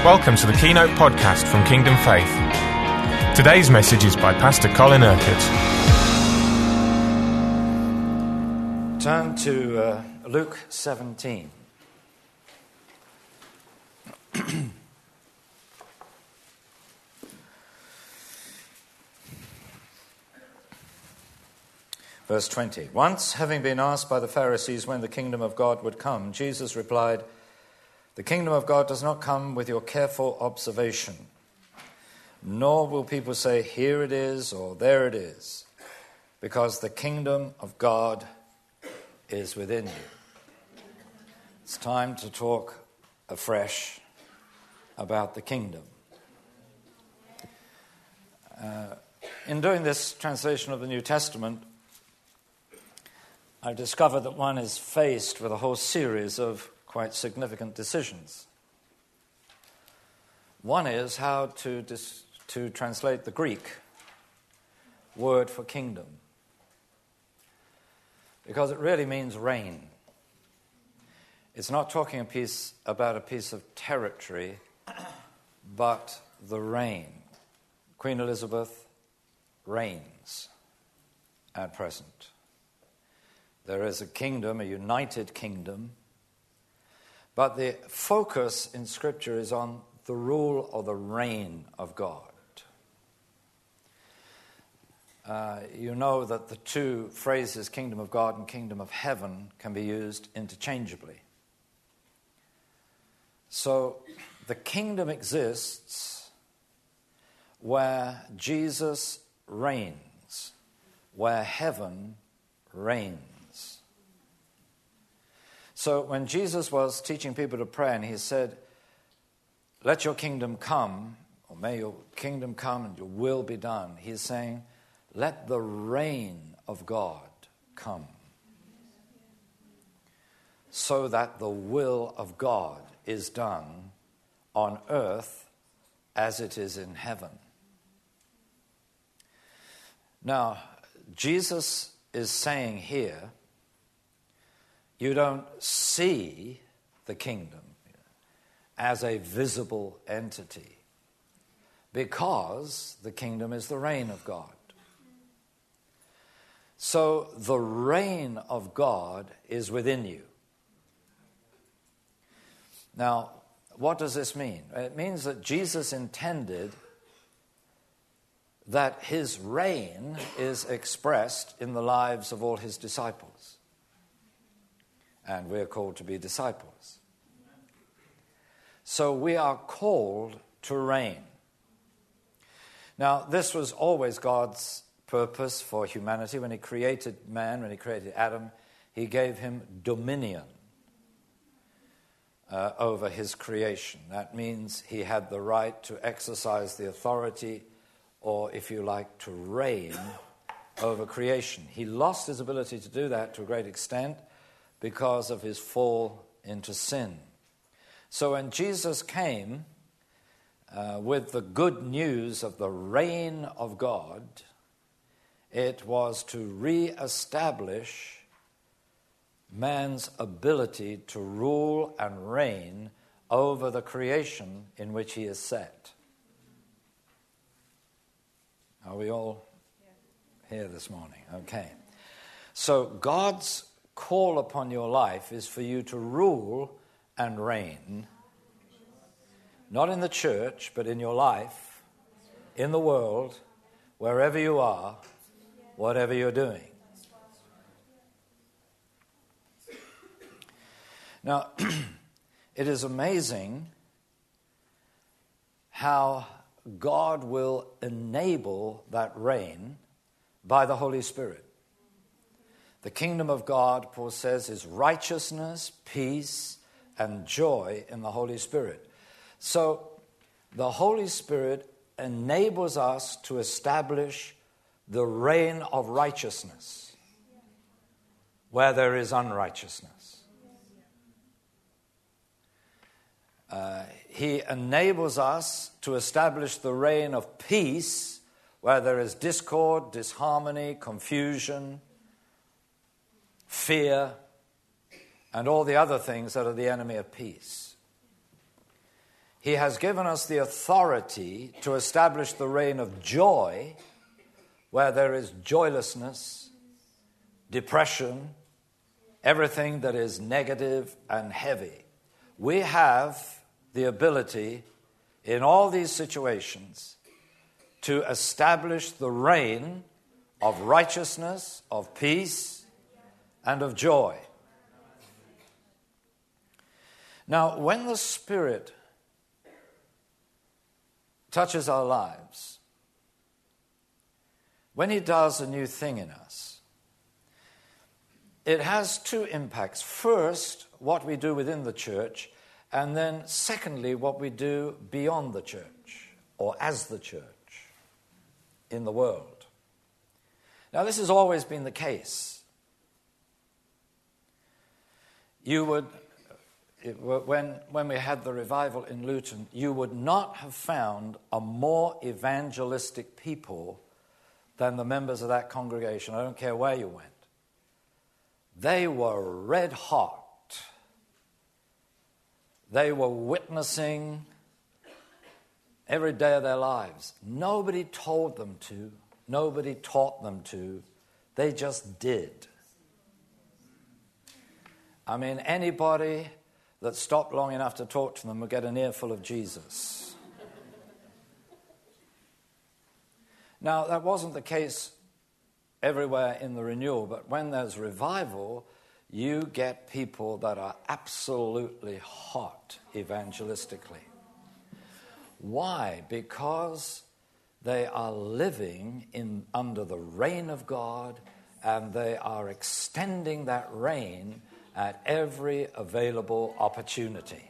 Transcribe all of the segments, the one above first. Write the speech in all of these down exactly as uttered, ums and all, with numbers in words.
Welcome to the Keynote podcast from Kingdom Faith. Today's message is by Pastor Colin Urquhart. Turn to uh, Luke seventeen. Verse twenty. Once, having been asked by the Pharisees when the kingdom of God would come, Jesus replied, "The kingdom of God does not come with your careful observation, nor will people say, 'Here it is,' or 'There it is,' because the kingdom of God is within you." It's time to talk afresh about the kingdom. Uh, in doing this translation of the New Testament, I've discovered that one is faced with a whole series of quite significant decisions. One is how to dis- to translate the Greek word for kingdom, because it really means reign. It's not talking a piece about a piece of territory, but the reign. Queen Elizabeth reigns at present. There is a kingdom, a united kingdom, but the focus in Scripture is on the rule or the reign of God. Uh, you know that the two phrases, kingdom of God and kingdom of heaven, can be used interchangeably. So the kingdom exists where Jesus reigns, where heaven reigns. So when Jesus was teaching people to pray and he said, "Let your kingdom come," or "May your kingdom come and your will be done," he's saying, let the reign of God come, so that the will of God is done on earth as it is in heaven. Now, Jesus is saying here, you don't see the kingdom as a visible entity, because the kingdom is the reign of God. So the reign of God is within you. Now, what does this mean? It means that Jesus intended that his reign is expressed in the lives of all his disciples. And we're called to be disciples. So we are called to reign. Now, this was always God's purpose for humanity. When he created man, when he created Adam, he gave him dominion uh, over his creation. That means he had the right to exercise the authority, or if you like, to reign over creation. He lost his ability to do that to a great extent because of his fall into sin. So when Jesus came uh, with the good news of the reign of God, it was to re-establish man's ability to rule and reign over the creation in which he is set. Are we all here this morning? Okay. So God's call upon your life is for you to rule and reign, not in the church, but in your life, in the world, wherever you are, whatever you're doing. Now, it is amazing how God will enable that reign by the Holy Spirit. The kingdom of God, Paul says, is righteousness, peace, and joy in the Holy Spirit. So the Holy Spirit enables us to establish the reign of righteousness where there is unrighteousness. Uh, he enables us to establish the reign of peace where there is discord, disharmony, confusion, fear, and all the other things that are the enemy of peace. He has given us the authority to establish the reign of joy where there is joylessness, depression, everything that is negative and heavy. We have the ability in all these situations to establish the reign of righteousness, of peace, and of joy. Now, when the Spirit touches our lives, when He does a new thing in us, it has two impacts. First, what we do within the church, and then secondly, what we do beyond the church, or as the church, in the world. Now, this has always been the case. You would, it, when, when we had the revival in Luton, you would not have found a more evangelistic people than the members of that congregation. I don't care where you went. They were red hot. They were witnessing every day of their lives. Nobody told them to. Nobody taught them to. They just did. I mean, anybody that stopped long enough to talk to them would get an earful of Jesus. Now, that wasn't the case everywhere in the renewal, but when there's revival, you get people that are absolutely hot evangelistically. Why? Because they are living in under the reign of God, and they are extending that reign at every available opportunity.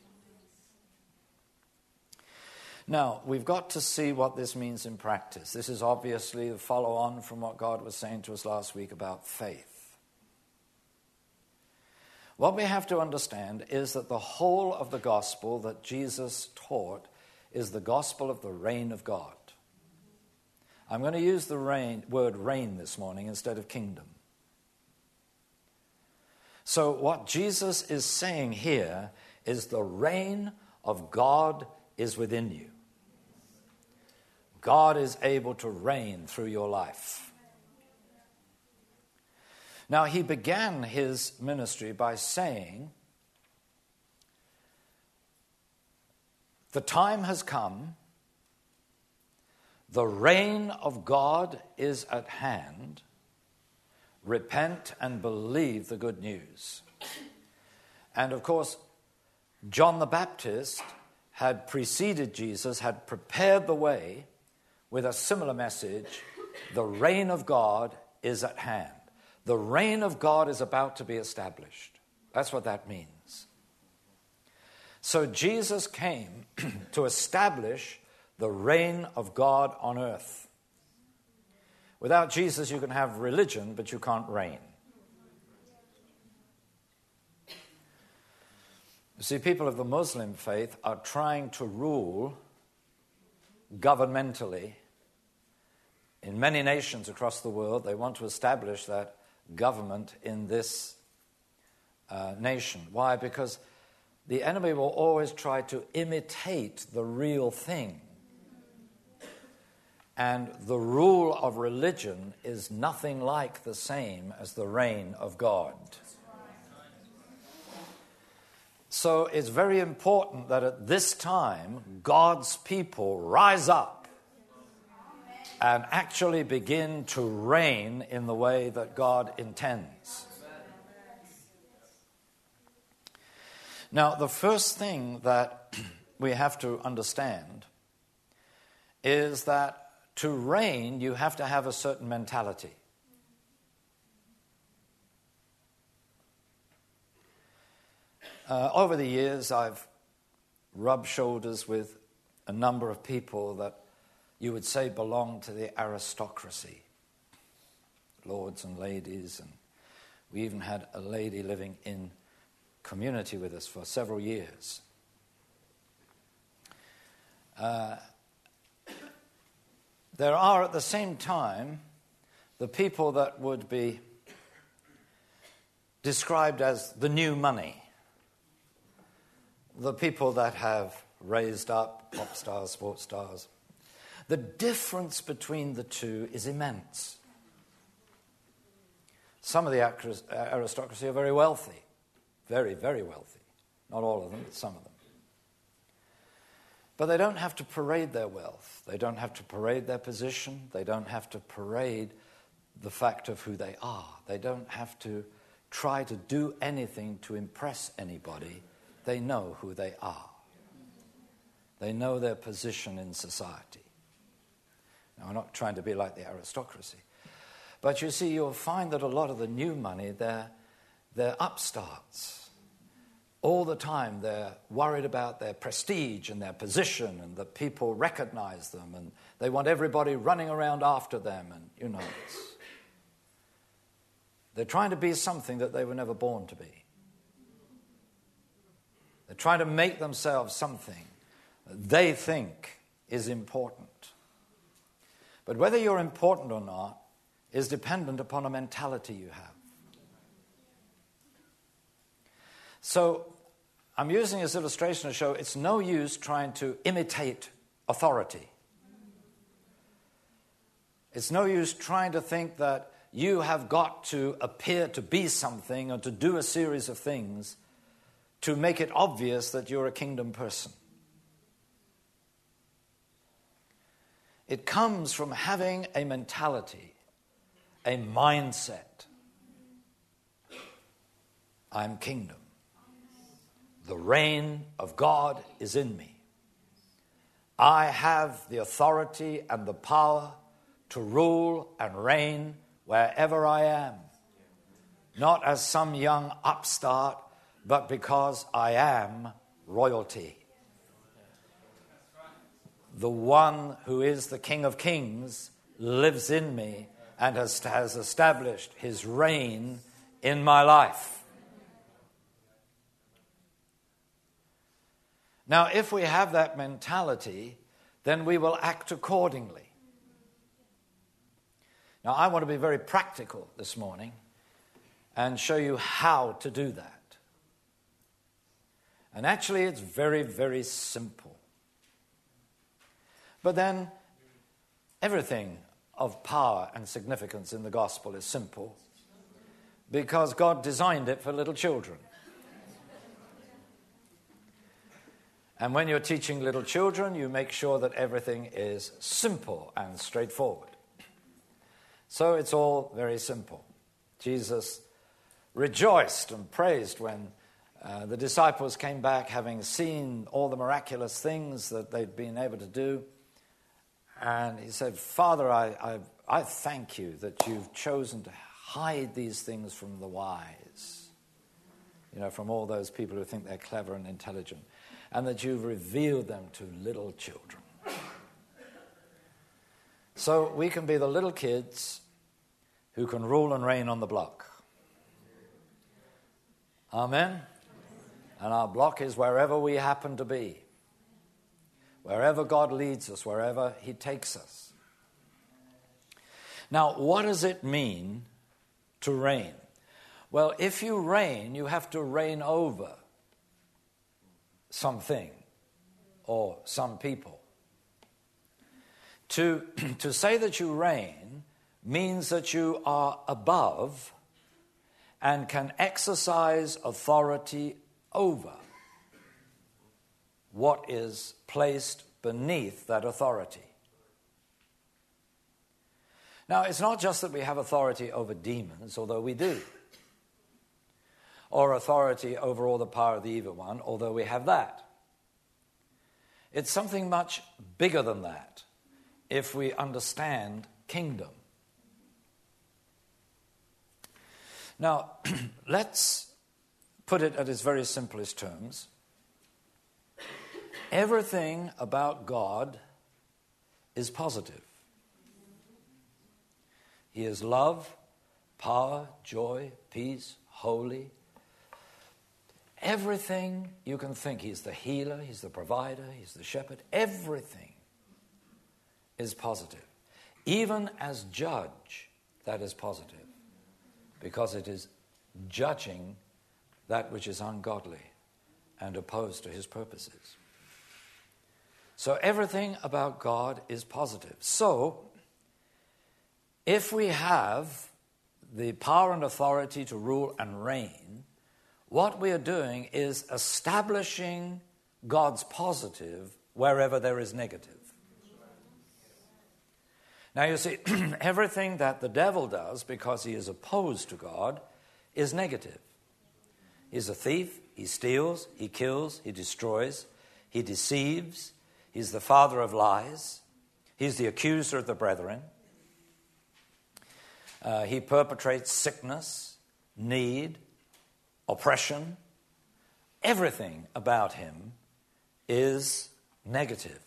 Now, we've got to see what this means in practice. This is obviously the follow-on from what God was saying to us last week about faith. What we have to understand is that the whole of the gospel that Jesus taught is the gospel of the reign of God. I'm going to use the reign, word reign this morning instead of kingdom. So what Jesus is saying here is the reign of God is within you. God is able to reign through your life. Now, he began his ministry by saying, the time has come, the reign of God is at hand, repent and believe the good news. And of course, John the Baptist had preceded Jesus, had prepared the way with a similar message, the reign of God is at hand. The reign of God is about to be established. That's what that means. So Jesus came to establish the reign of God on earth. Without Jesus, you can have religion, but you can't reign. You see, people of the Muslim faith are trying to rule governmentally in many nations across the world. They want to establish that government in this uh, nation. Why? Because the enemy will always try to imitate the real thing. And the rule of religion is nothing like the same as the reign of God. So it's very important that at this time, God's people rise up and actually begin to reign in the way that God intends. Now, the first thing that we have to understand is that to reign, you have to have a certain mentality. Uh, over the years, I've rubbed shoulders with a number of people that you would say belong to the aristocracy, lords and ladies, and we even had a lady living in community with us for several years. Uh, there are at the same time the people that would be described as the new money, the people that have raised up, pop stars, sports stars. The difference between the two is immense. Some of the aristocracy are very wealthy, very, very wealthy. Not all of them, but some of them. But they don't have to parade their wealth. They don't have to parade their position. They don't have to parade the fact of who they are. They don't have to try to do anything to impress anybody. They know who they are. They know their position in society. Now, I'm not trying to be like the aristocracy. But you see, you'll find that a lot of the new money, they're, they're upstarts. All the time they're worried about their prestige and their position and that people recognize them and they want everybody running around after them and, you know, it's, they're trying to be something that they were never born to be. They're trying to make themselves something that they think is important. But whether you're important or not is dependent upon a mentality you have. So I'm using this illustration to show it's no use trying to imitate authority. It's no use trying to think that you have got to appear to be something or to do a series of things to make it obvious that you're a kingdom person. It comes from having a mentality, a mindset. I'm kingdom. The reign of God is in me. I have the authority and the power to rule and reign wherever I am. Not as some young upstart, but because I am royalty. The one who is the King of Kings lives in me and has, has established his reign in my life. Now, if we have that mentality, then we will act accordingly. Now, I want to be very practical this morning and show you how to do that. And actually, it's very, very simple. But then, everything of power and significance in the gospel is simple because God designed it for little children. And when you're teaching little children, you make sure that everything is simple and straightforward. So it's all very simple. Jesus rejoiced and praised when uh, the disciples came back having seen all the miraculous things that they'd been able to do. And he said, Father, I, I, I thank you that you've chosen to hide these things from the wise, you know, from all those people who think they're clever and intelligent, and that you've revealed them to little children. So we can be the little kids who can rule and reign on the block. Amen? And our block is wherever we happen to be. Wherever God leads us, wherever he takes us. Now, what does it mean to reign? Well, if you reign, you have to reign over something or some people. To, to say that you reign means that you are above and can exercise authority over what is placed beneath that authority. Now, it's not just that we have authority over demons, although we do, or authority over all the power of the evil one, although we have that. It's something much bigger than that if we understand kingdom. Now, let's put it at its very simplest terms. Everything about God is positive. He is love, power, joy, peace, holy. Everything you can think. He's the healer, he's the provider, he's the shepherd. Everything is positive. Even as judge, that is positive. Because it is judging that which is ungodly and opposed to his purposes. So everything about God is positive. So if we have the power and authority to rule and reign, what we are doing is establishing God's positive wherever there is negative. Now you see, everything that the devil does, because he is opposed to God, is negative. He's a thief, he steals, he kills, he destroys, he deceives, he's the father of lies, he's the accuser of the brethren. Uh, he perpetrates sickness, need, oppression. Everything about him is negative.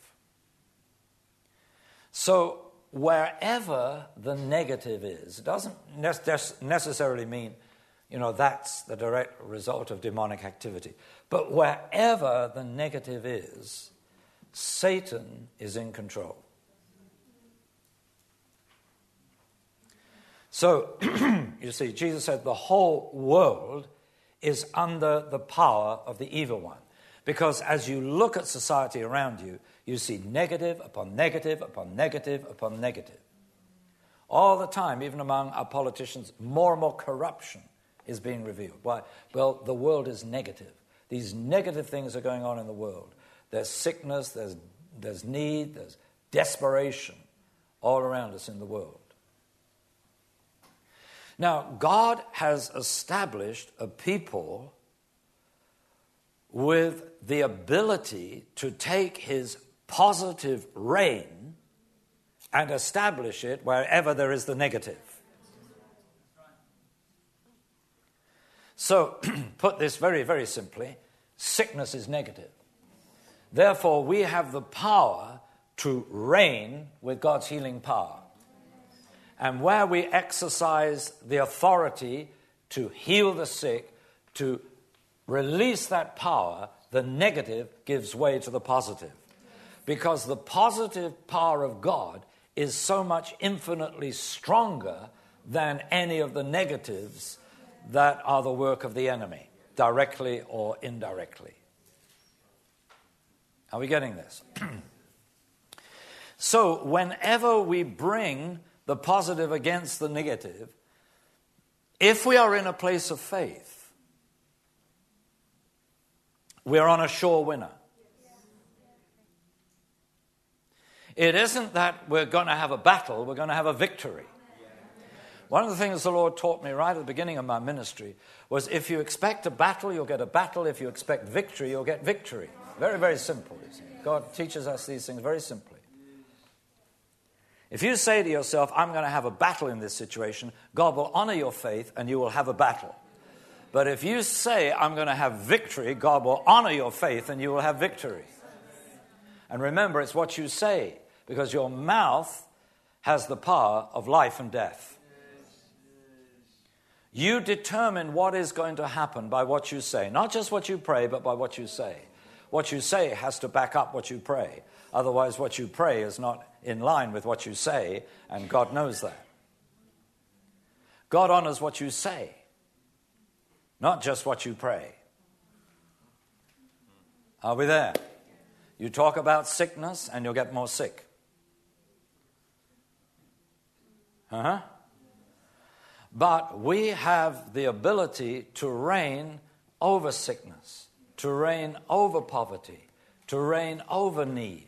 So wherever the negative is, it doesn't necessarily mean, you know, that's the direct result of demonic activity. But wherever the negative is, Satan is in control. So, you see, Jesus said the whole world is under the power of the evil one. Because as you look at society around you, you see negative upon negative upon negative upon negative. All the time, even among our politicians, more and more corruption is being revealed. Why? Well, the world is negative. These negative things are going on in the world. There's sickness, there's, there's need, there's desperation all around us in the world. Now, God has established a people with the ability to take his positive reign and establish it wherever there is the negative. So, put this very, very simply, sickness is negative. Therefore, we have the power to reign with God's healing power. And where we exercise the authority to heal the sick, to release that power, the negative gives way to the positive. Because the positive power of God is so much infinitely stronger than any of the negatives that are the work of the enemy, directly or indirectly. Are we getting this? So whenever we bring the positive against the negative, if we are in a place of faith, we're on a sure winner. It isn't that we're going to have a battle, we're going to have a victory. One of the things the Lord taught me right at the beginning of my ministry was if you expect a battle, you'll get a battle. If you expect victory, you'll get victory. Very, very simple. You see. God teaches us these things very simply. If you say to yourself, I'm going to have a battle in this situation, God will honor your faith and you will have a battle. But if you say, I'm going to have victory, God will honor your faith and you will have victory. And remember, it's what you say, because your mouth has the power of life and death. You determine what is going to happen by what you say. Not just what you pray, but by what you say. What you say has to back up what you pray. Otherwise, what you pray is not in line with what you say, and God knows that. God honors what you say, not just what you pray. Are we there? You talk about sickness, and you'll get more sick. Uh-huh. But we have the ability to reign over sickness, to reign over poverty, to reign over need.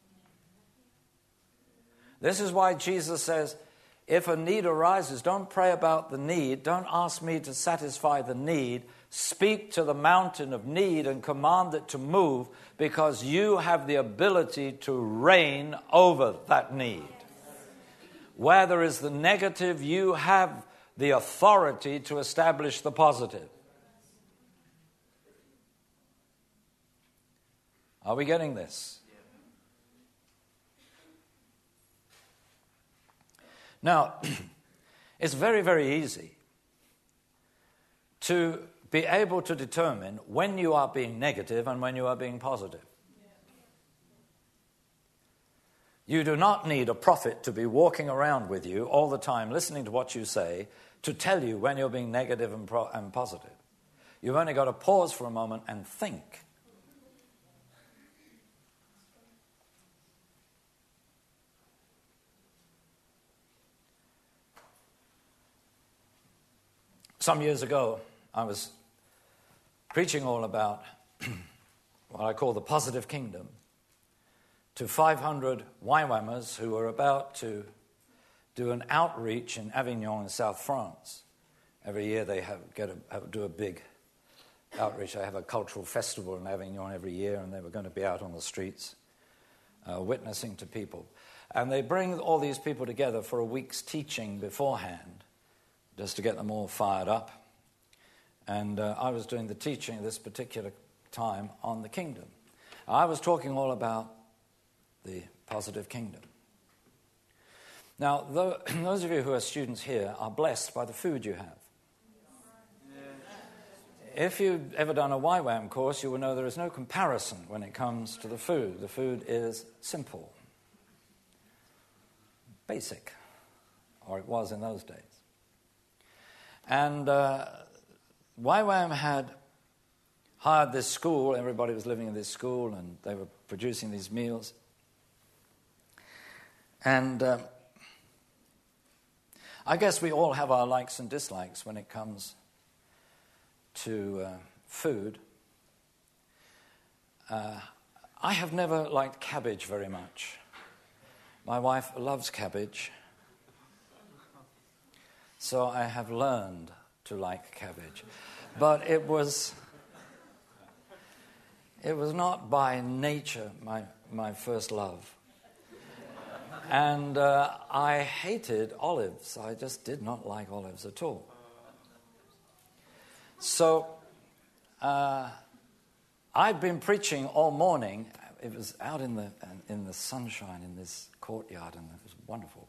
This is why Jesus says, if a need arises, don't pray about the need. Don't ask me to satisfy the need. Speak to the mountain of need and command it to move, because you have the ability to reign over that need. Where there is the negative, you have the authority to establish the positive. Are we getting this? Now, it's very, very easy to be able to determine when you are being negative and when you are being positive. You do not need a prophet to be walking around with you all the time, listening to what you say, to tell you when you're being negative and, pro- and positive. You've only got to pause for a moment and think. some years ago, I was preaching all about what I call the positive kingdom to five hundred Y WAMers who were about to do an outreach in Avignon in South France. Every year they have, get a, have, do a big outreach. They have a cultural festival in Avignon every year, and they were going to be out on the streets uh, witnessing to people. And they bring all these people together for a week's teaching beforehand, just to get them all fired up. And uh, I was doing the teaching at this particular time on the kingdom. I was talking all about the positive kingdom. Now, though, those of you who are students here are blessed by the food you have. If you've ever done a Y WAM course, you will know there is no comparison when it comes to the food. The food is simple, basic, or it was in those days. And uh, Y WAM had hired this school. Everybody was living in this school, and they were producing these meals. And uh, I guess we all have our likes and dislikes when it comes to uh, food. Uh, I have never liked cabbage very much. My wife loves cabbage, so I have learned to like cabbage. But it was it was not by nature my my first love. And uh, I hated olives. I just did not like olives at all. So uh, I'd been preaching all morning. It was out in the in the sunshine in this courtyard, and it was wonderful.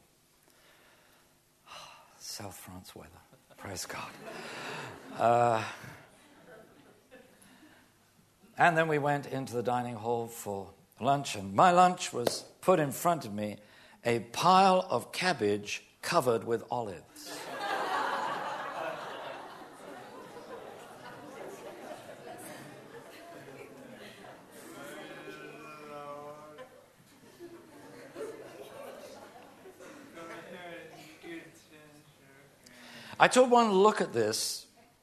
South France weather, praise God. Uh, and then we went into the dining hall for lunch, and my lunch was put in front of me, a pile of cabbage covered with olives. I took one look at this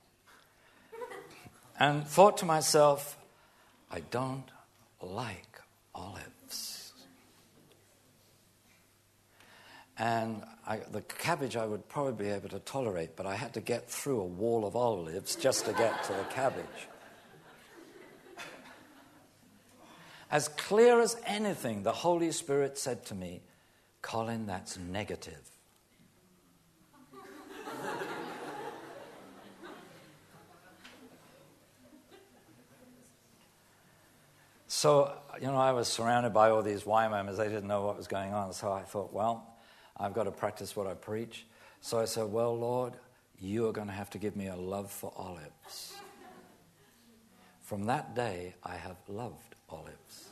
and thought to myself, I don't like olives. And I, the cabbage I would probably be able to tolerate, but I had to get through a wall of olives just to get to the cabbage. As clear as anything, the Holy Spirit said to me, Colin, that's negative. So, you know, I was surrounded by all these Y WAMers. They didn't know what was going on. So I thought, well, I've got to practice what I preach. So I said, well, Lord, you are going to have to give me a love for olives. From that day, I have loved olives.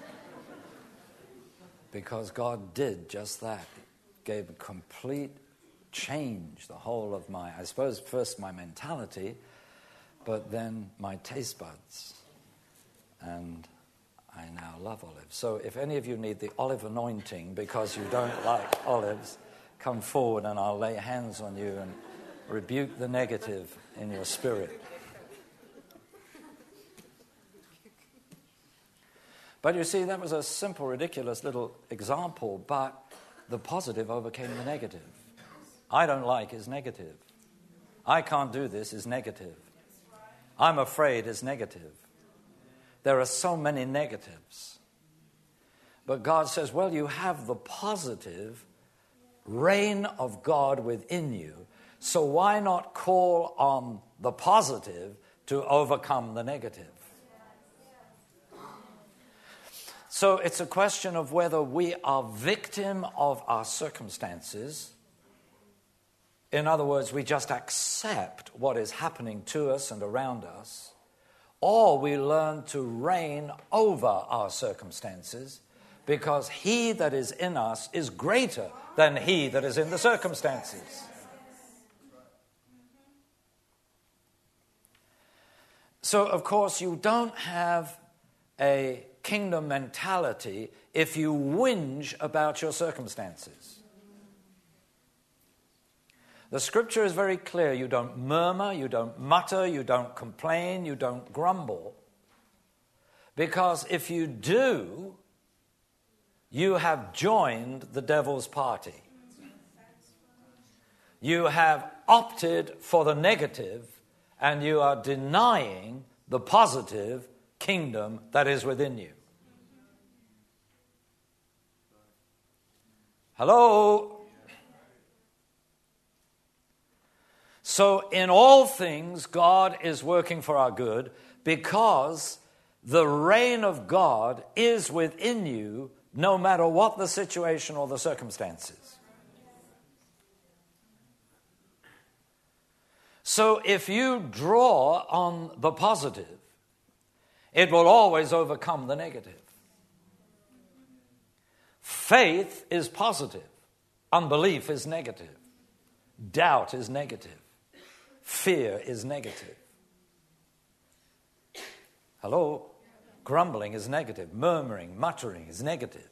Because God did just that. Gave a complete change, the whole of my, I suppose, first my mentality, but then my taste buds. And I now love olives. So if any of you need the olive anointing because you don't like olives, come forward and I'll lay hands on you and rebuke the negative in your spirit. But you see, that was a simple, ridiculous little example, but the positive overcame the negative. I don't like is negative. I can't do this is negative. I'm afraid is negative. There are so many negatives. But God says, well, you have the positive reign of God within you, so why not call on the positive to overcome the negative? So it's a question of whether we are victim of our circumstances. In other words, we just accept what is happening to us and around us, or we learn to reign over our circumstances because he that is in us is greater than he that is in the circumstances. So, of course, you don't have a kingdom mentality if you whinge about your circumstances. The scripture is very clear. You don't murmur, you don't mutter, you don't complain, you don't grumble. Because if you do, you have joined the devil's party. You have opted for the negative, and you are denying the positive kingdom that is within you. Hello? So in all things, God is working for our good because the reign of God is within you no matter what the situation or the circumstances. So if you draw on the positive, it will always overcome the negative. Faith is positive. Unbelief is negative. Doubt is negative. Fear is negative. Hello? Grumbling is negative. Murmuring, muttering is negative.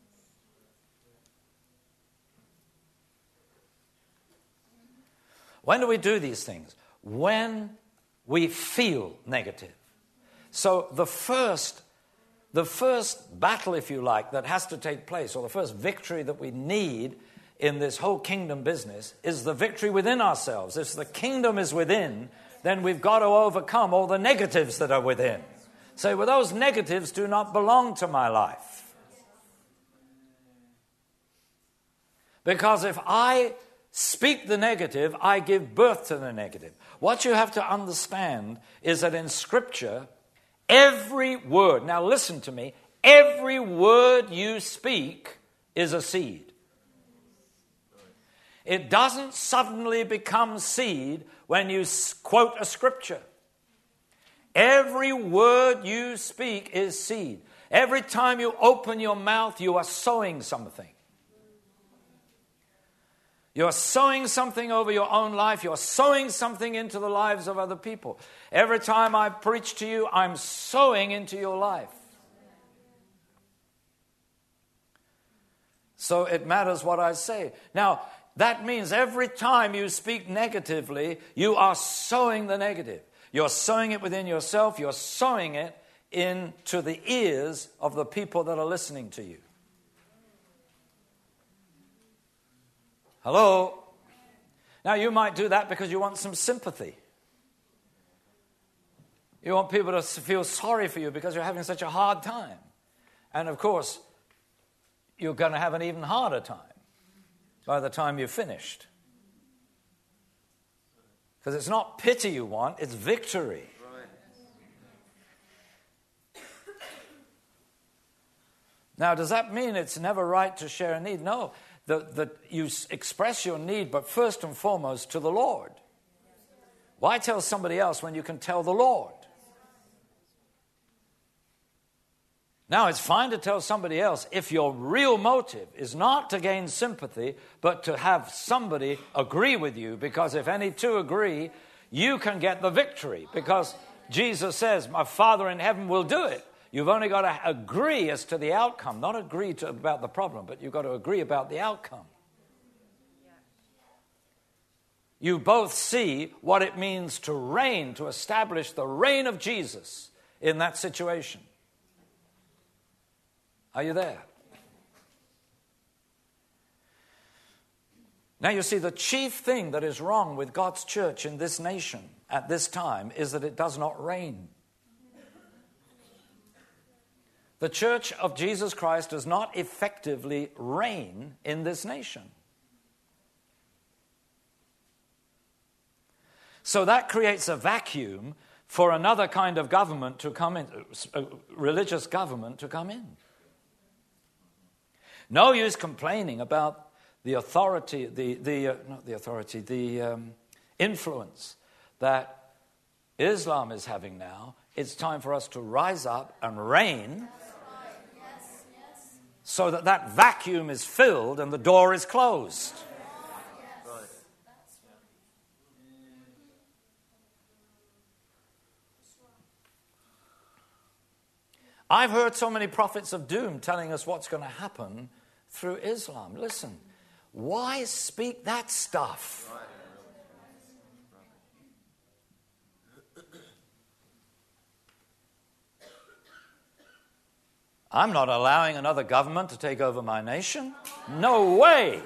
When do we do these things? When we feel negative. So the first, the first battle, if you like, that has to take place, or the first victory that we need in this whole kingdom business is the victory within ourselves. If the kingdom is within, then we've got to overcome all the negatives that are within. So, well, those negatives do not belong to my life. Because if I speak the negative, I give birth to the negative. What you have to understand is that in Scripture, every word, now listen to me, every word you speak is a seed. It doesn't suddenly become seed when you quote a scripture. Every word you speak is seed. Every time you open your mouth, you are sowing something. You're sowing something over your own life. You're sowing something into the lives of other people. Every time I preach to you, I'm sowing into your life. So it matters what I say. Now, that means every time you speak negatively, you are sowing the negative. You're sowing it within yourself. You're sowing it into the ears of the people that are listening to you. Hello? Now, you might do that because you want some sympathy. You want people to feel sorry for you because you're having such a hard time. And, of course, you're going to have an even harder time by the time you've finished. Because it's not pity you want, it's victory. Right. Now, does that mean it's never right to share a need? No. That the, you express your need, but first and foremost to the Lord. Why tell somebody else when you can tell the Lord? Now, it's fine to tell somebody else if your real motive is not to gain sympathy, but to have somebody agree with you, because if any two agree, you can get the victory, because Jesus says, my Father in heaven will do it. You've only got to agree as to the outcome, not agree to, about the problem, but you've got to agree about the outcome. You both see what it means to reign, to establish the reign of Jesus in that situation. Are you there? Now you see, the chief thing that is wrong with God's church in this nation at this time is that it does not reign. The church of Jesus Christ does not effectively reign in this nation. So that creates a vacuum for another kind of government to come in, a religious government to come in. No use complaining about the authority, the, the uh, not the authority, the um, influence that Islam is having now. It's time for us to rise up and reign so that that vacuum is filled and the door is closed. I've heard so many prophets of doom telling us what's going to happen through Islam. Listen, why speak that stuff? I'm not allowing another government to take over my nation. No way.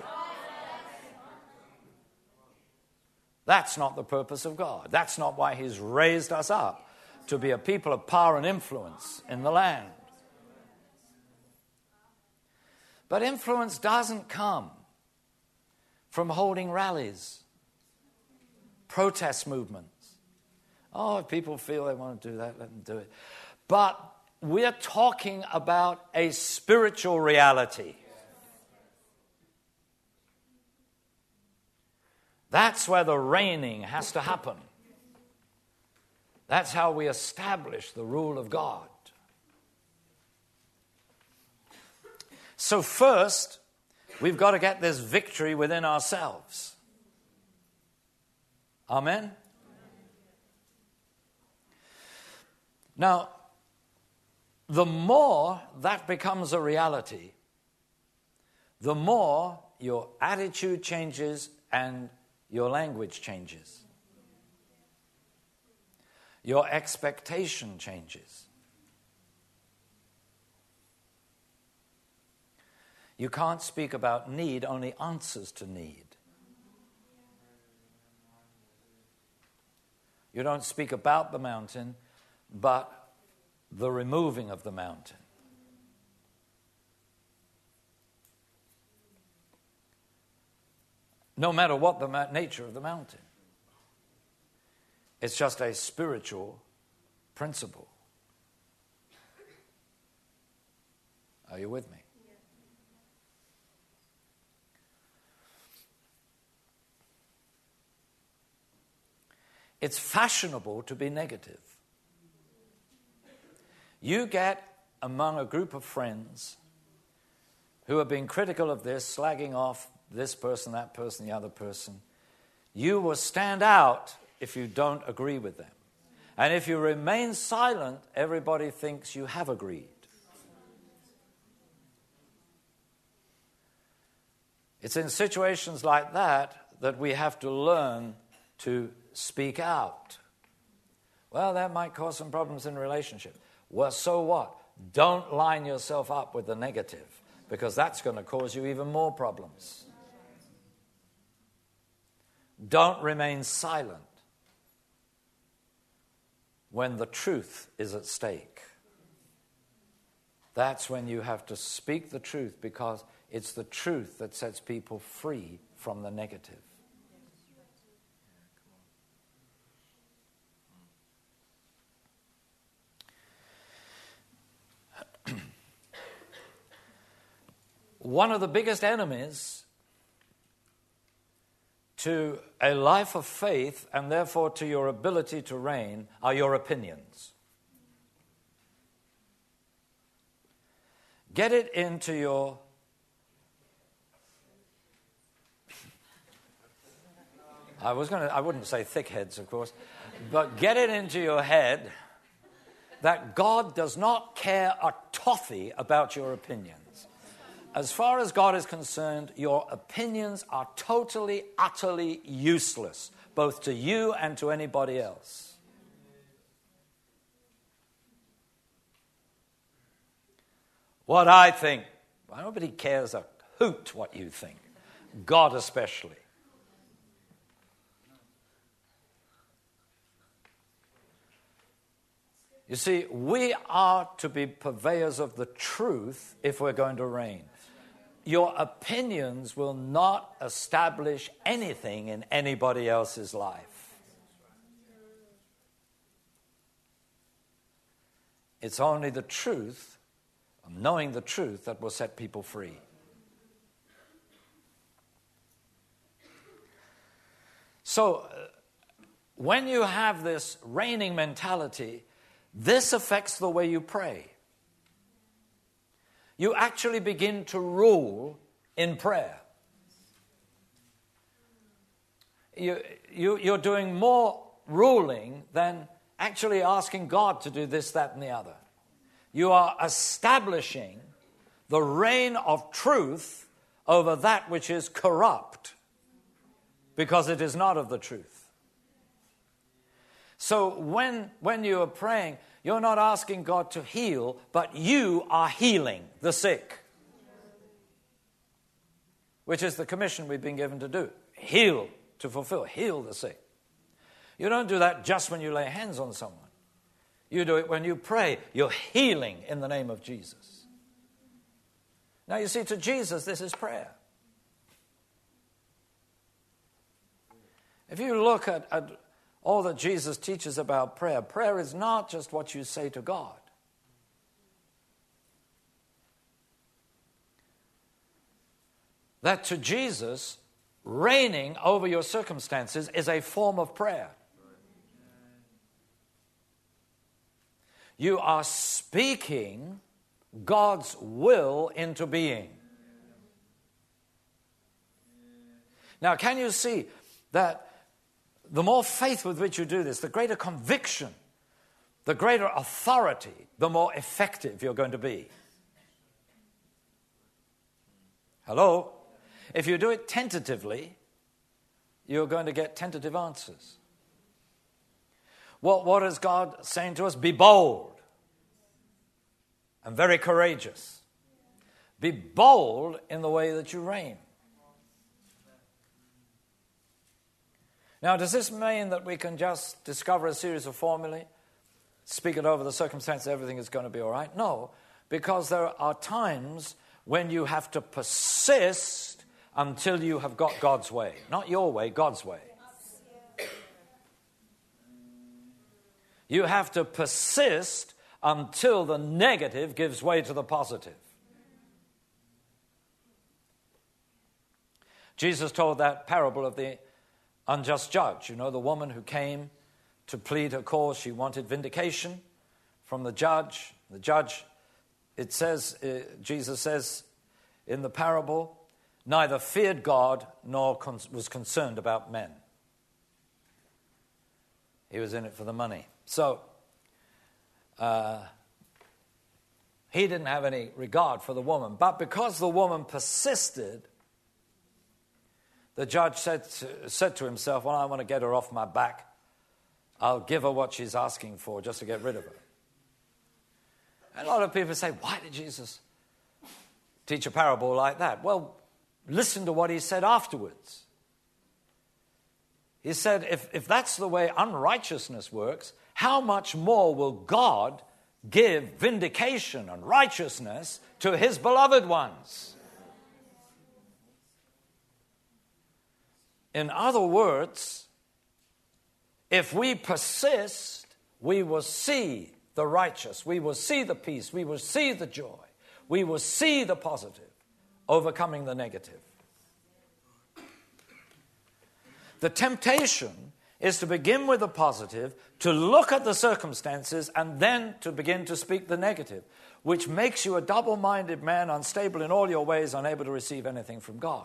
That's not the purpose of God. That's not why he's raised us up, to be a people of power and influence in the land. But influence doesn't come from holding rallies, protest movements. Oh, if people feel they want to do that, let them do it. But we're talking about a spiritual reality. That's where the reigning has to happen. That's how we establish the rule of God. So first, we've got to get this victory within ourselves. Amen? Now, the more that becomes a reality, the more your attitude changes and your language changes. Your expectation changes. You can't speak about need, only answers to need. You don't speak about the mountain, but the removing of the mountain. No matter what the ma- nature of the mountain. It's just a spiritual principle. Are you with me? It's fashionable to be negative. You get among a group of friends who are being critical of this, slagging off this person, that person, the other person. You will stand out if you don't agree with them. And if you remain silent, everybody thinks you have agreed. It's in situations like that that we have to learn to speak out. Well, that might cause some problems in relationship. Well, so what? Don't line yourself up with the negative, because that's going to cause you even more problems. Don't remain silent when the truth is at stake. That's when you have to speak the truth, because it's the truth that sets people free from the negative. One of the biggest enemies to a life of faith, and therefore to your ability to reign, are your opinions. Get it into your I was going to I wouldn't say thick heads, of course, but get it into your head that God does not care a toffee about your opinions. As far as God is concerned, your opinions are totally, utterly useless, both to you and to anybody else. What I think, well, nobody cares a hoot what you think. God especially. You see, we are to be purveyors of the truth if we're going to reign. Your opinions will not establish anything in anybody else's life. It's only the truth, knowing the truth, that will set people free. So, uh, when you have this reigning mentality, this affects the way you pray. You actually begin to rule in prayer. You, you, you're doing more ruling than actually asking God to do this, that, and the other. You are establishing the reign of truth over that which is corrupt, because it is not of the truth. So when, when you are praying, you're not asking God to heal, but you are healing the sick, which is the commission we've been given to do. Heal, to fulfill, heal the sick. You don't do that just when you lay hands on someone. You do it when you pray. You're healing in the name of Jesus. Now you see, to Jesus, this is prayer. If you look at, at all that Jesus teaches about prayer, prayer is not just what you say to God. That to Jesus, reigning over your circumstances is a form of prayer. You are speaking God's will into being. Now, can you see that the more faith with which you do this, the greater conviction, the greater authority, the more effective you're going to be? Hello? If you do it tentatively, you're going to get tentative answers. What, what is God saying to us? Be bold and very courageous. Be bold in the way that you reign. Now, does this mean that we can just discover a series of formulae, speak it over the circumstances, everything is going to be all right? No, because there are times when you have to persist until you have got God's way. Not your way, God's way. You have to persist until the negative gives way to the positive. Jesus told that parable of the unjust judge. You know, the woman who came to plead her cause. She wanted vindication from the judge. The judge, it says, uh, Jesus says in the parable, neither feared God nor con- was concerned about men. He was in it for the money. So, uh, he didn't have any regard for the woman. But because the woman persisted, the judge said to, said to himself, well, I want to get her off my back. I'll give her what she's asking for just to get rid of her. And a lot of people say, why did Jesus teach a parable like that? Well, listen to what he said afterwards. He said, if, if that's the way unrighteousness works, how much more will God give vindication and righteousness to his beloved ones? In other words, if we persist, we will see the righteous, we will see the peace, we will see the joy, we will see the positive overcoming the negative. The temptation is to begin with the positive, to look at the circumstances, and then to begin to speak the negative, which makes you a double-minded man, unstable in all your ways, unable to receive anything from God.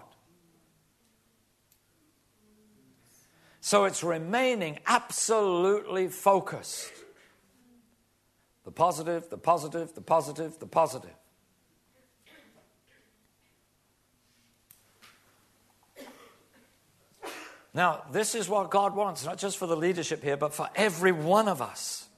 So it's remaining absolutely focused. The positive, the positive, the positive, the positive. Now, this is what God wants, not just for the leadership here, but for every one of us.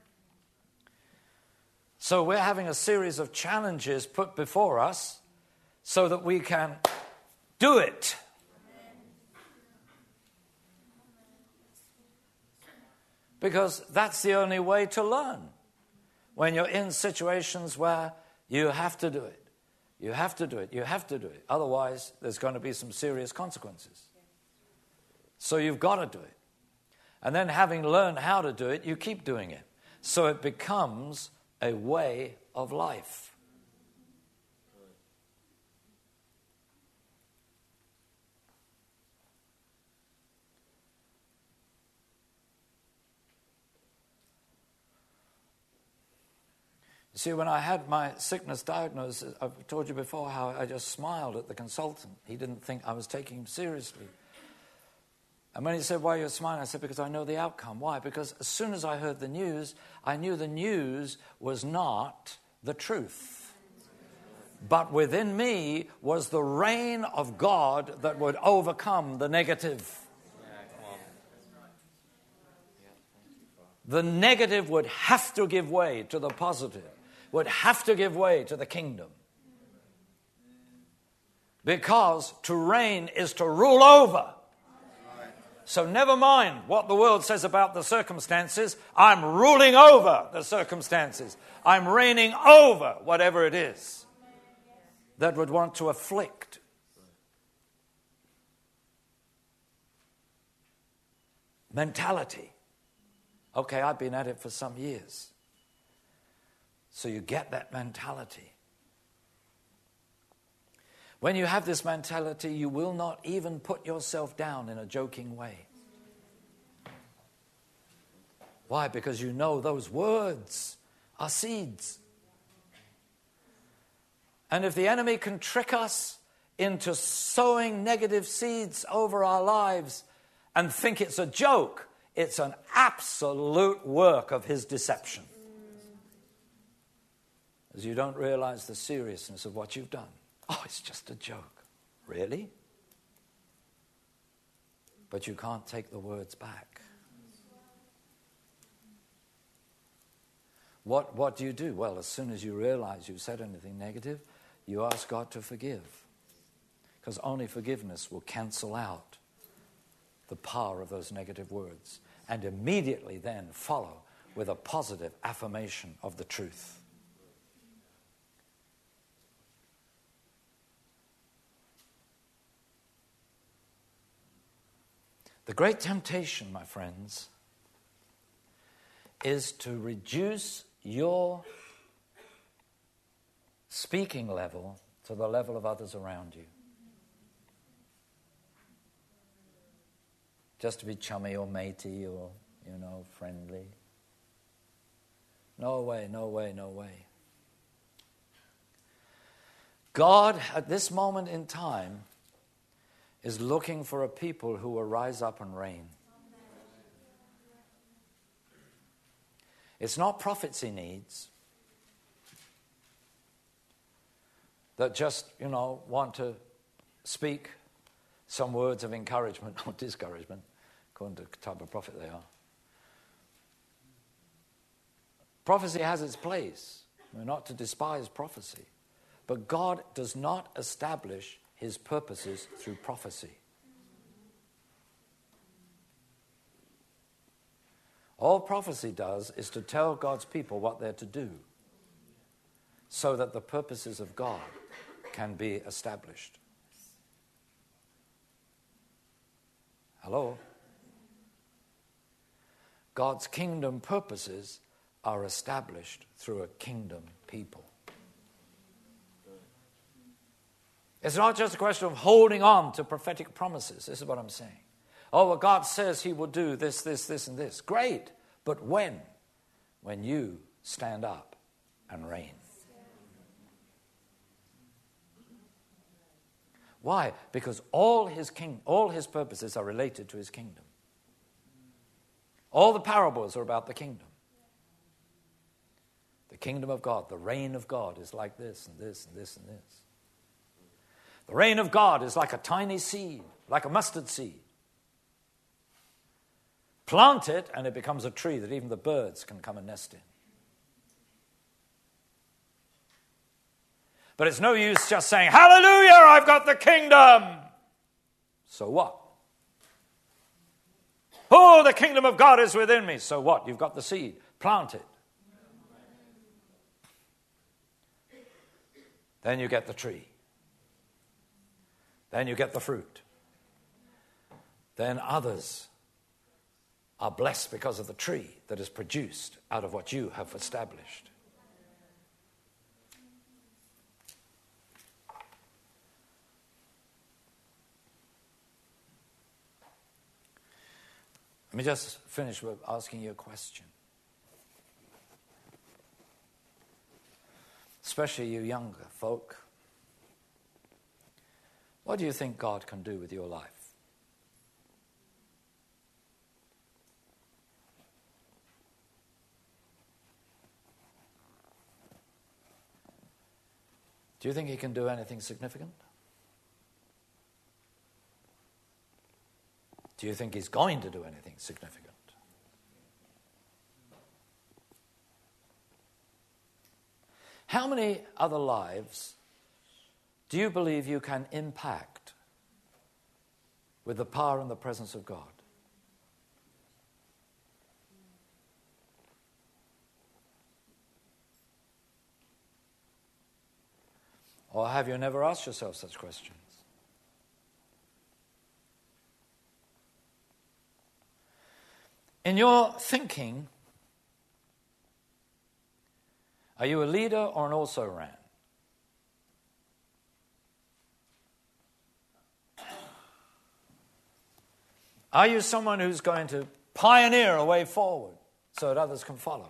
So we're having a series of challenges put before us so that we can do it. Because that's the only way to learn. When you're in situations where you have to do it. You have to do it. You have to do it. Otherwise, there's going to be some serious consequences. So you've got to do it. And then having learned how to do it, you keep doing it. So it becomes a way of life. You see, when I had my sickness diagnosed, I've told you before how I just smiled at the consultant. He didn't think I was taking him seriously. And when he said, why are you smiling? I said, because I know the outcome. Why? Because as soon as I heard the news, I knew the news was not the truth. But within me was the reign of God that would overcome the negative. the negative would have to give way to the positive, would have to give way to the kingdom. Because to reign is to rule over. So never mind what the world says about the circumstances. I'm ruling over the circumstances. I'm reigning over whatever it is that would want to afflict. Mentality. Okay, I've been at it for some years. So you get that mentality. When you have this mentality, you will not even put yourself down in a joking way. Why? Because you know those words are seeds. And if the enemy can trick us into sowing negative seeds over our lives and think it's a joke, it's an absolute work of his deception. As you don't realize the seriousness of what you've done. Oh, it's just a joke. Really? But you can't take the words back. What, what do you do? Well, as soon as you realize you've said anything negative, you ask God to forgive. Because only forgiveness will cancel out the power of those negative words. And immediately then follow with a positive affirmation of the truth. The great temptation, my friends, is to reduce your speaking level to the level of others around you. Just to be chummy or matey or, you know, friendly. No way, no way, no way. God, at this moment in time, is looking for a people who will rise up and reign. It's not prophets he needs that just, you know, want to speak some words of encouragement or discouragement, according to the type of prophet they are. Prophecy has its place. We're not to despise prophecy. But God does not establish his purposes through prophecy. All prophecy does is to tell God's people what they're to do so that the purposes of God can be established. Hello? God's kingdom purposes are established through a kingdom people. It's not just a question of holding on to prophetic promises. This is what I'm saying. Oh, well, God says he will do this, this, this, and this. Great. But when? When you stand up and reign. Why? Because all his king, all his purposes are related to his kingdom. All the parables are about the kingdom. The kingdom of God, the reign of God is like this and this and this and this. The reign of God is like a tiny seed, like a mustard seed. Plant it and it becomes a tree that even the birds can come and nest in. But it's no use just saying, hallelujah, I've got the kingdom. So what? Oh, the kingdom of God is within me. So what? You've got the seed. Plant it. Then you get the tree. Then you get the fruit. Then others are blessed because of the tree that is produced out of what you have established. Let me just finish with asking you a question. Especially you younger folk. What do you think God can do with your life? Do you think he can do anything significant? Do you think he's going to do anything significant? How many other lives do you believe you can impact with the power and the presence of God? Or have you never asked yourself such questions? In your thinking, are you a leader or an also-ran? Are you someone who's going to pioneer a way forward so that others can follow?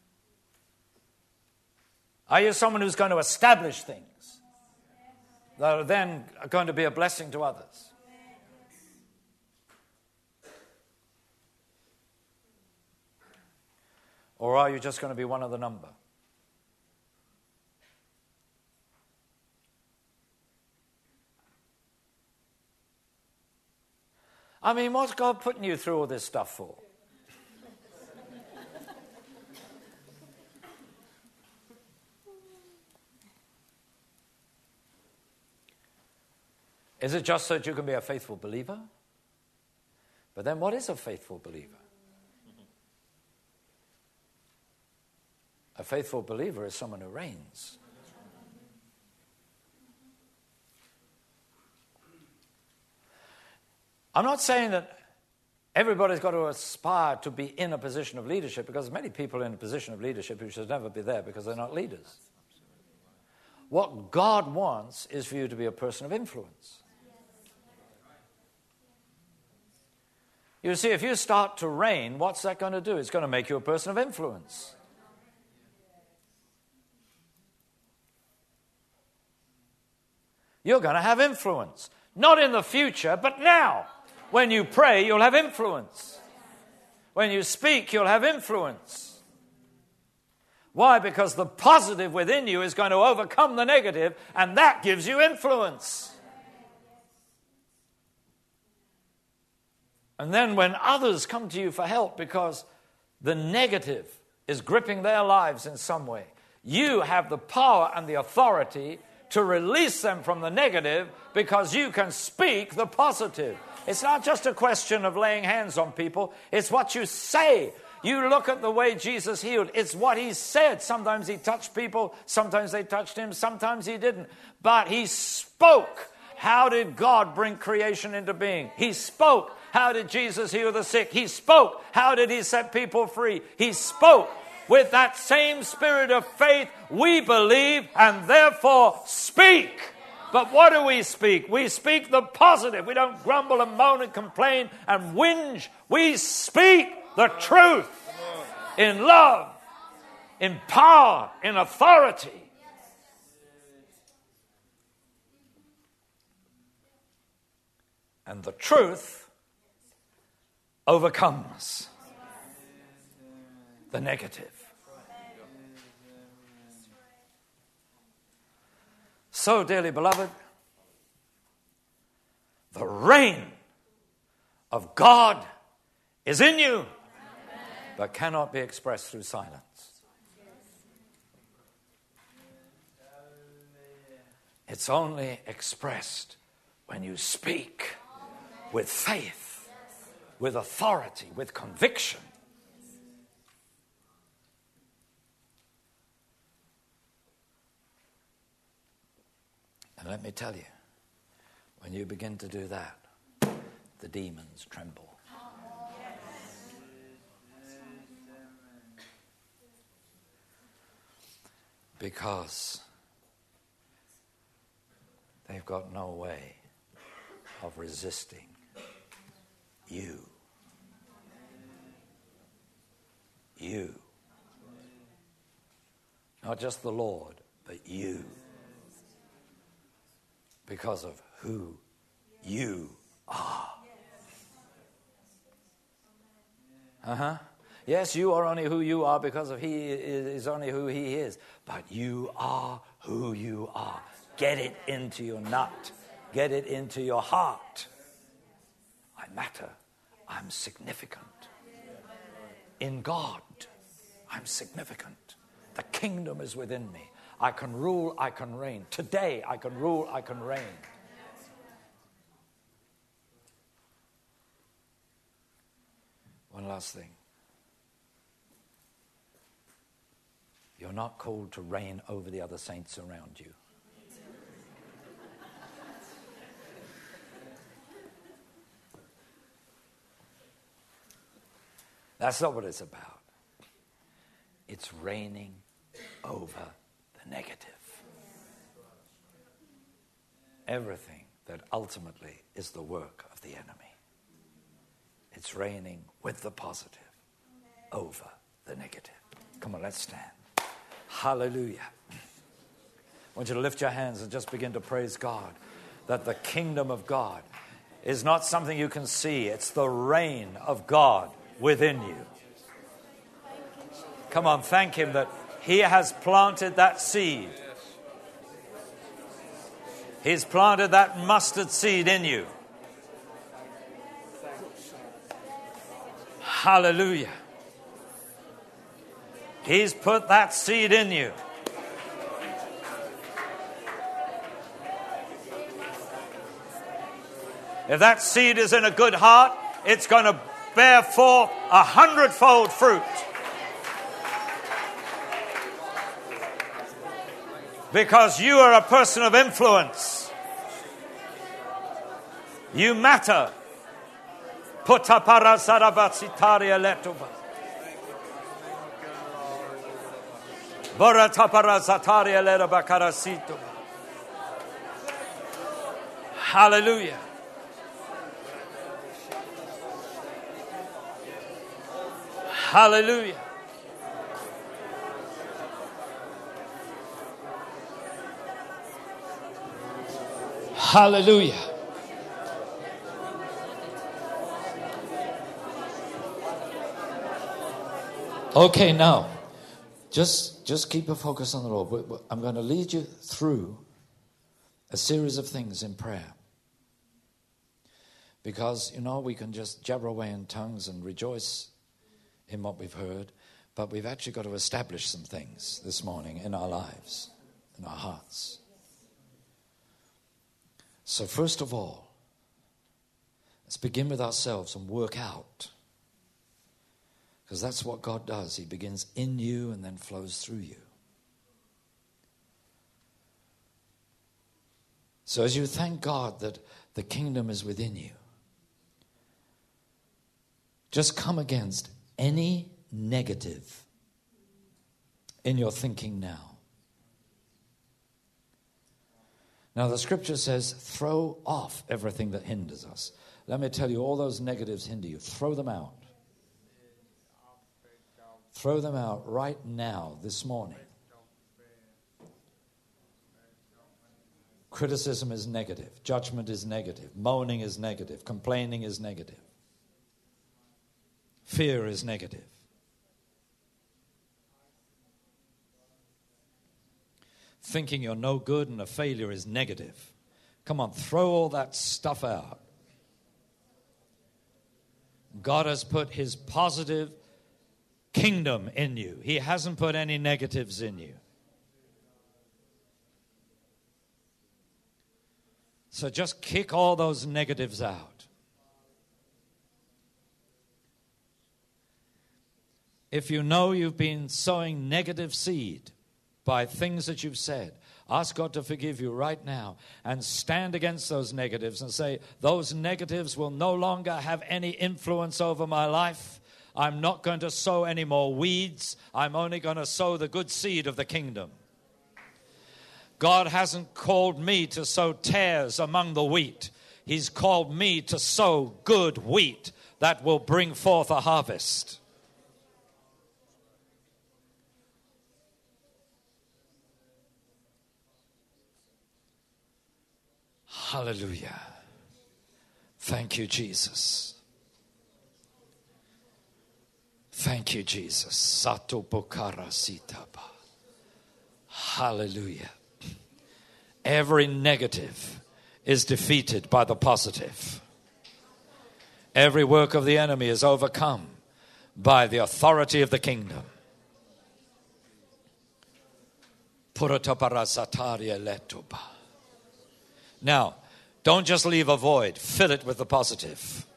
Are you someone who's going to establish things that are then going to be a blessing to others? Or are you just going to be one of the number? I mean, what's God putting you through all this stuff for? Is it just so that you can be a faithful believer? But then what is a faithful believer? A faithful believer is someone who reigns. I'm not saying that everybody's got to aspire to be in a position of leadership, because many people in a position of leadership who should never be there because they're not leaders. What God wants is for you to be a person of influence. You see, if you start to reign, what's that going to do? It's going to make you a person of influence. You're going to have influence. Not in the future, but now. When you pray, you'll have influence. When you speak, you'll have influence. Why? Because the positive within you is going to overcome the negative, and that gives you influence. And then when others come to you for help because the negative is gripping their lives in some way, you have the power and the authority to release them from the negative because you can speak the positive. It's not just a question of laying hands on people. It's what you say. You look at the way Jesus healed. It's what he said. Sometimes he touched people. Sometimes they touched him. Sometimes he didn't. But he spoke. How did God bring creation into being? He spoke. How did Jesus heal the sick? He spoke. How did he set people free? He spoke. With that same spirit of faith, we believe and therefore speak. But what do we speak? We speak the positive. We don't grumble and moan and complain and whinge. We speak the truth in love, in power, in authority. And the truth overcomes the negative. So, dearly beloved, the reign of God is in you, Amen. But cannot be expressed through silence. It's only expressed when you speak with faith, with authority, with conviction. And let me tell you, when you begin to do that, the demons tremble. Because they've got no way of resisting you. You. Not just the Lord, but you. Because of who you are. Uh-huh. Yes, you are only who you are because of he is only who he is. But you are who you are. Get it into your nut. Get it into your heart. I matter. I'm significant. In God, I'm significant. The kingdom is within me. I can rule, I can reign. Today, I can rule, I can reign. One last thing. You're not called to reign over the other saints around you. That's not what it's about. It's reigning over the negative. Everything that ultimately is the work of the enemy. It's reigning with the positive over the negative. Come on, let's stand. Hallelujah. I want you to lift your hands and just begin to praise God that the kingdom of God is not something you can see. It's the reign of God within you. Come on, thank Him that He has planted that seed. He's planted that mustard seed in you. Hallelujah. He's put that seed in you. If that seed is in a good heart, it's going to bear forth a hundredfold fruit. Because you are a person of influence. You matter. Potapara sarabatsitaria letuba. Boratapara sataria lerabakarasito. Hallelujah. Hallelujah. Hallelujah. Okay, now, just, just keep a focus on the Lord. I'm going to lead you through a series of things in prayer. Because, you know, we can just jabber away in tongues and rejoice in what we've heard, but we've actually got to establish some things this morning in our lives, in our hearts. So first of all, let's begin with ourselves and work out. Because that's what God does. He begins in you and then flows through you. So as you thank God that the kingdom is within you, just come against any negative in your thinking now. Now the scripture says, throw off everything that hinders us. Let me tell you, all those negatives hinder you. Throw them out. Throw them out right now, this morning. Criticism is negative. Judgment is negative. Moaning is negative. Complaining is negative. Fear is negative. Thinking you're no good and a failure is negative. Come on, throw all that stuff out. God has put His positive kingdom in you. He hasn't put any negatives in you. So just kick all those negatives out. If you know you've been sowing negative seed by things that you've said, ask God to forgive you right now and stand against those negatives and say, those negatives will no longer have any influence over my life. I'm not going to sow any more weeds. I'm only going to sow the good seed of the kingdom. God hasn't called me to sow tares among the wheat. He's called me to sow good wheat that will bring forth a harvest. Hallelujah. Thank you, Jesus. Thank you, Jesus. Sato Bokara Sitaba. Hallelujah. Every negative is defeated by the positive. Every work of the enemy is overcome by the authority of the kingdom. Now, don't just leave a void. Fill it with the positive.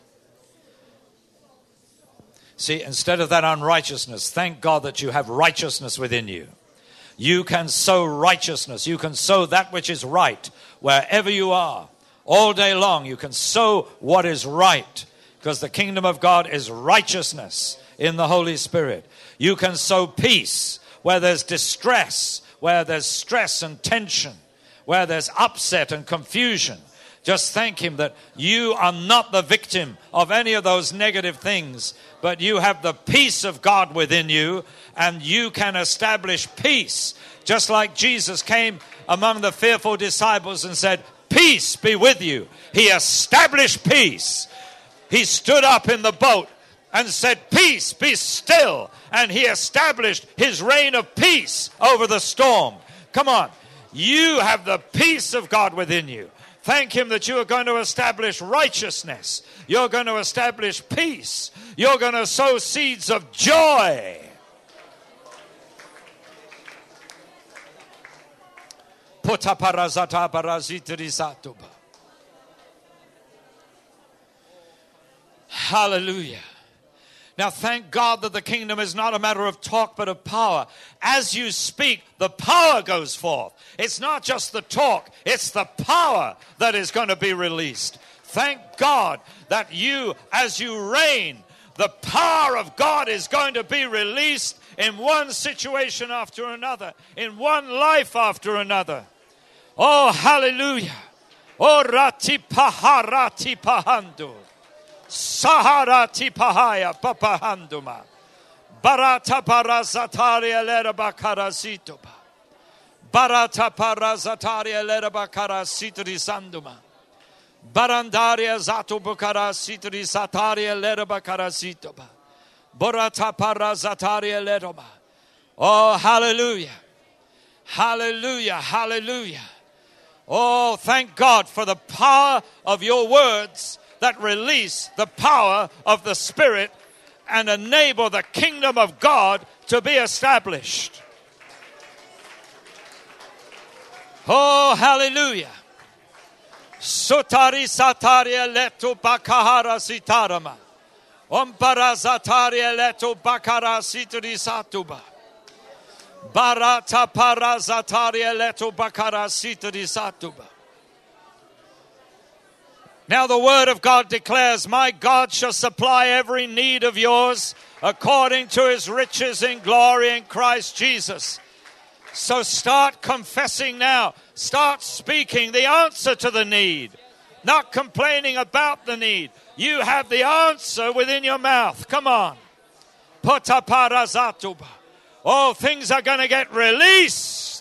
See, instead of that unrighteousness, thank God that you have righteousness within you. You can sow righteousness. You can sow that which is right wherever you are. All day long, you can sow what is right, because the kingdom of God is righteousness in the Holy Spirit. You can sow peace where there's distress, where there's stress and tension, where there's upset and confusion. Just thank Him that you are not the victim of any of those negative things, but you have the peace of God within you, and you can establish peace. Just like Jesus came among the fearful disciples and said, "Peace be with you." He established peace. He stood up in the boat and said, "Peace, be still." And He established His reign of peace over the storm. Come on. You have the peace of God within you. Thank Him that you are going to establish righteousness. You're going to establish peace. You're going to sow seeds of joy. Hallelujah. Now, thank God that the kingdom is not a matter of talk, but of power. As you speak, the power goes forth. It's not just the talk, it's the power that is going to be released. Thank God that you, as you reign, the power of God is going to be released in one situation after another, in one life after another. Oh, hallelujah. Oh, rati paharati pahandu. Saharati pahaya papahanduma. Barata parazataria lera bakarasitoba. Barata parazataria lera bakarasitri sanduma. Barandaria zato bukarasitri sataria lera bakarasitoba. Borata parazataria leroma. Oh, hallelujah. Hallelujah. Hallelujah. Oh, thank God for the power of your words that release the power of the Spirit and enable the kingdom of God to be established. Oh, hallelujah. Sutari sataria letu bakahara sitarama. Ompara zataria letu bakara sitri satuba. Barata para zataria letu bakara sitri satuba. Now the word of God declares, "My God shall supply every need of yours according to His riches in glory in Christ Jesus." So start confessing now. Start speaking the answer to the need. Not complaining about the need. You have the answer within your mouth. Come on. Oh, things are going to get released.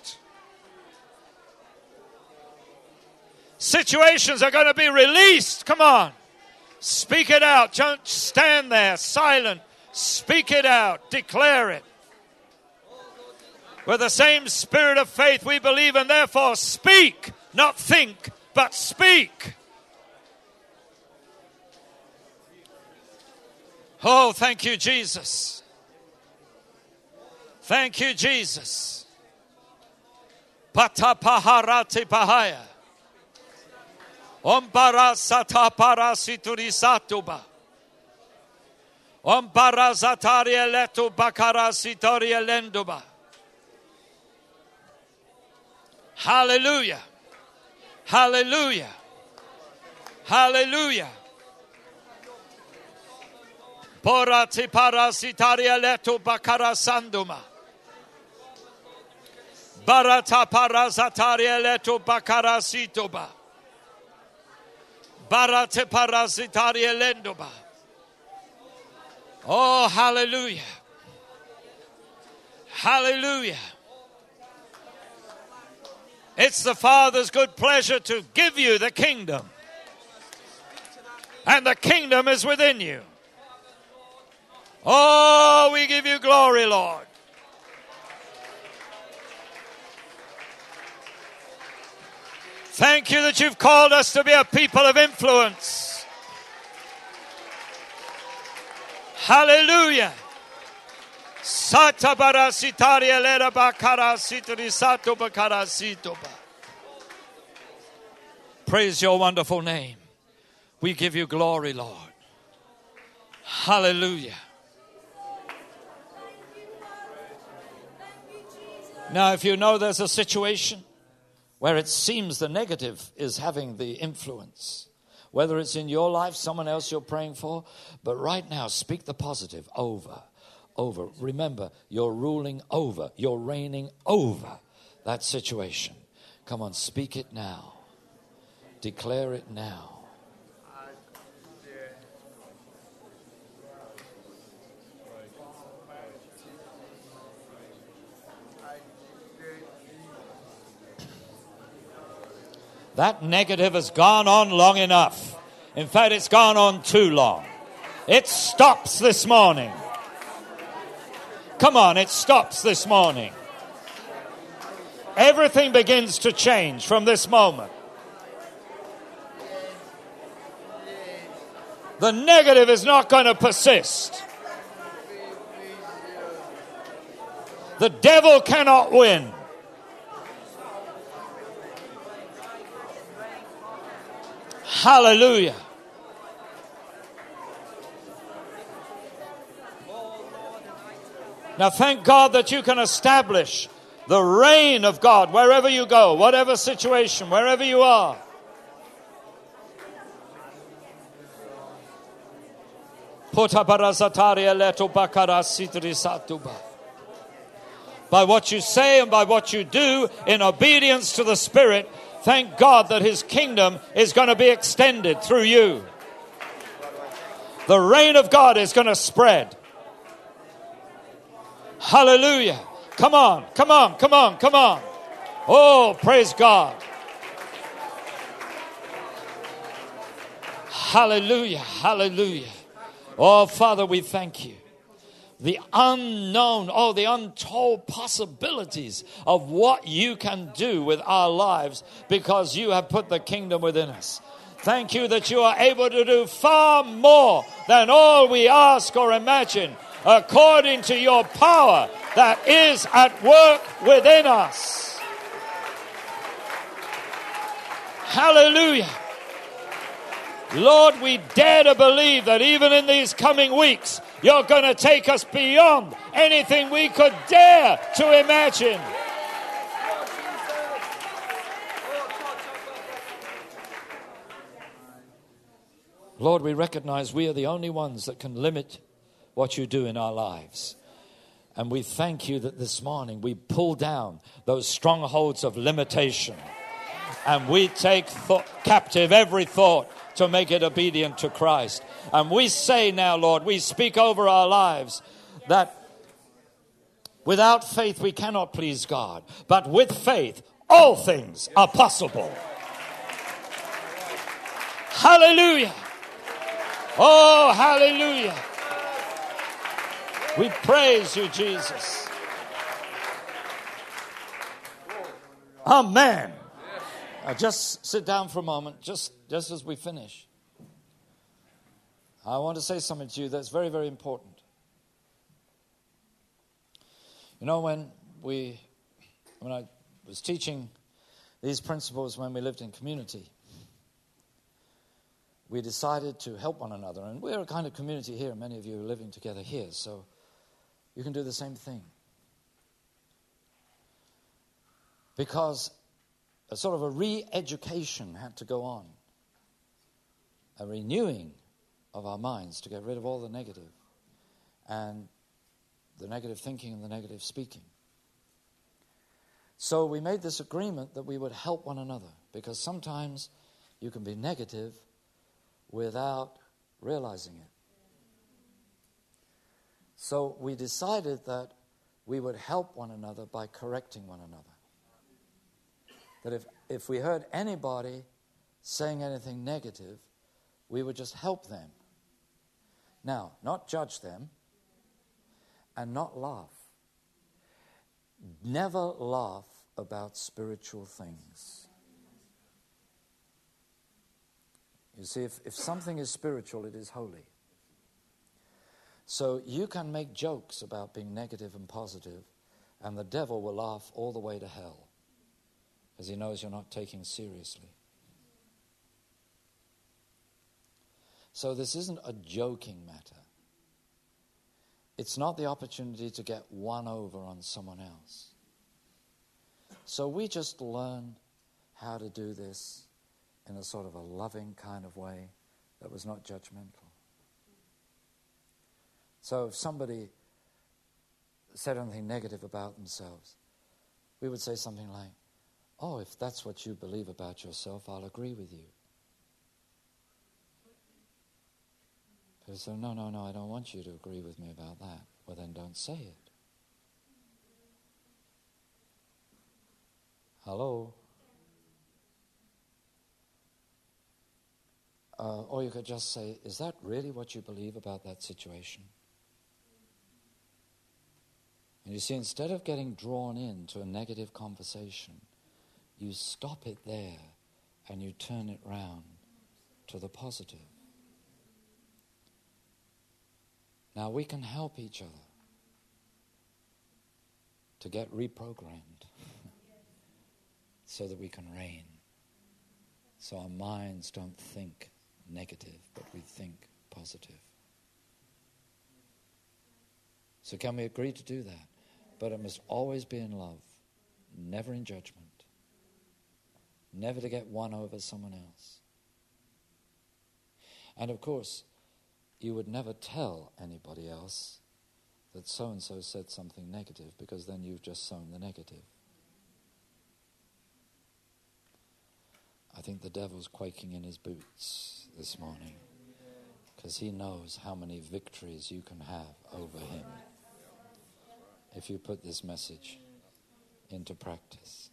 Situations are going to be released. Come on. Speak it out. Don't stand there silent. Speak it out. Declare it. With the same spirit of faith we believe, and therefore speak, not think, but speak. Oh, thank you, Jesus. Thank you, Jesus. Patapaharati pahaya. Ombara sata parasituri satuba. Ombara zataria letu bakara sitoria lenduba. Hallelujah. Hallelujah. Hallelujah. Porati parasitaria letu bakara sanduma. Barata parasataria letu bakara situba. Barate parasitaria lenduba. Oh, hallelujah. Hallelujah. It's the Father's good pleasure to give you the kingdom. And the kingdom is within you. Oh, we give you glory, Lord. Thank you that you've called us to be a people of influence. Hallelujah. Sata barasitaria lera bakara sitarisato bakara sitoba. Praise your wonderful name. We give you glory, Lord. Hallelujah. Now, if you know there's a situation where it seems the negative is having the influence, whether it's in your life, someone else you're praying for, but right now, speak the positive over, over. Remember, you're ruling over, you're reigning over that situation. Come on, speak it now. Declare it now. That negative has gone on long enough. In fact, it's gone on too long. It stops this morning. Come on, it stops this morning. Everything begins to change from this moment. The negative is not going to persist. The devil cannot win. Hallelujah. Now thank God that you can establish the reign of God wherever you go, whatever situation, wherever you are. By what you say and by what you do in obedience to the Spirit, thank God that His kingdom is going to be extended through you. The reign of God is going to spread. Hallelujah. Come on, come on, come on, come on. Oh, praise God. Hallelujah, hallelujah. Oh, Father, we thank you. The unknown, oh, the untold possibilities of what you can do with our lives because you have put the kingdom within us. Thank you that you are able to do far more than all we ask or imagine, according to your power that is at work within us. Hallelujah. Lord, we dare to believe that even in these coming weeks, you're going to take us beyond anything we could dare to imagine. Lord, we recognize we are the only ones that can limit what you do in our lives. And we thank you that this morning we pull down those strongholds of limitation. And we take th- captive every thought to make it obedient to Christ. And we say now, Lord, we speak over our lives that without faith we cannot please God. But with faith, all things are possible. Hallelujah. Oh, hallelujah. We praise you, Jesus. Amen. Now just sit down for a moment, just, just as we finish. I want to say something to you that's very, very important. You know, when we, when I was teaching these principles when we lived in community, we decided to help one another. And we're a kind of community here. Many of you are living together here, so you can do the same thing. Because a sort of a re-education had to go on. A renewing of our minds to get rid of all the negative and the negative thinking and the negative speaking. So we made this agreement that we would help one another, because sometimes you can be negative without realizing it. So we decided that we would help one another by correcting one another. That if, if we heard anybody saying anything negative, we would just help them. Now, not judge them and not laugh. Never laugh about spiritual things. You see, if, if something is spiritual, it is holy. So you can make jokes about being negative and positive, and the devil will laugh all the way to hell, because he knows you're not taking seriously. So this isn't a joking matter. It's not the opportunity to get one over on someone else. So we just learn how to do this in a sort of a loving kind of way that was not judgmental. So if somebody said anything negative about themselves, we would say something like, oh, if that's what you believe about yourself, I'll agree with you. People say, no, no, no, I don't want you to agree with me about that. Well, then don't say it. Hello? Uh, or you could just say, is that really what you believe about that situation? And you see, instead of getting drawn into a negative conversation, you stop it there and you turn it round to the positive. Now we can help each other to get reprogrammed so that we can reign. So our minds don't think negative, but we think positive. So can we agree to do that? But it must always be in love, never in judgment, never to get one over someone else. And of course, you would never tell anybody else that so-and-so said something negative, because then you've just sown the negative. I think the devil's quaking in his boots this morning, because he knows how many victories you can have over him if you put this message into practice.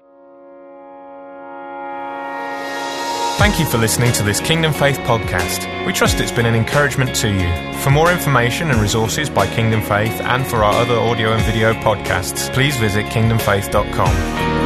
Thank you for listening to this Kingdom Faith podcast. We trust it's been an encouragement to you. For more information and resources by Kingdom Faith, and for our other audio and video podcasts, please visit kingdom faith dot com.